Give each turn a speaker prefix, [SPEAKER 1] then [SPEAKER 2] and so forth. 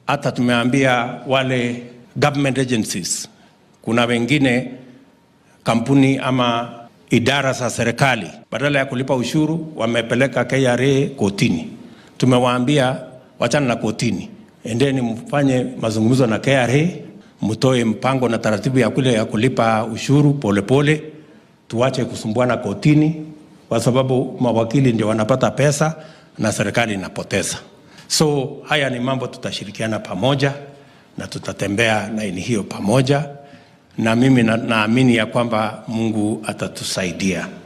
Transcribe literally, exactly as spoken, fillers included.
[SPEAKER 1] Hata tumeambia wale government agencies, kuna wengine kampuni ama idara za serikali badala ya kulipa ushuru wamepeleka K R A kotini. Tumewaambia wachana na kotini, endeni mfanye mazungumzo na K R A, mtoe mpango na taratibu ya kule ya kulipa ushuru polepole pole. Tuache kusumbuana kotini kwa sababu mawakili ndio wanapata pesa na serikali inapoteza. So haya ni mambo tutashirikiana pamoja na tutatembea laini hiyo pamoja, na mimi naamini na ya kwamba Mungu atatusaidia.